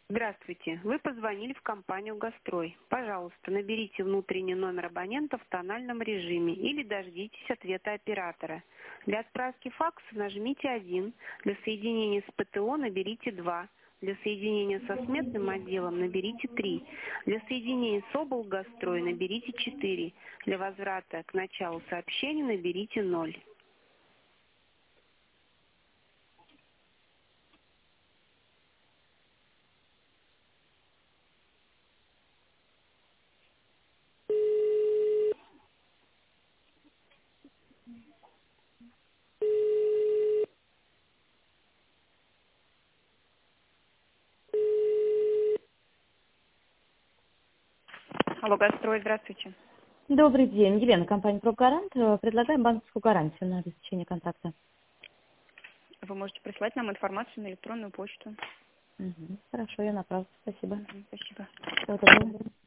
Здравствуйте. Вы позвонили в компанию «Гастрой». Пожалуйста, наберите внутренний номер абонента в тональном режиме или дождитесь ответа оператора. Для отправки факса нажмите 1, для соединения с ПТО наберите 2, для соединения со сметным отделом наберите 3, для соединения с облгастрой наберите 4, для возврата к началу сообщения наберите 0. Алло, «Гастрой», здравствуйте. Добрый день. Елена, компания «Прогарант». Предлагаем банковскую гарантию на обеспечение контракта. Вы можете прислать нам информацию на электронную почту. Хорошо, я направлю. Спасибо. Спасибо. Всего доброго.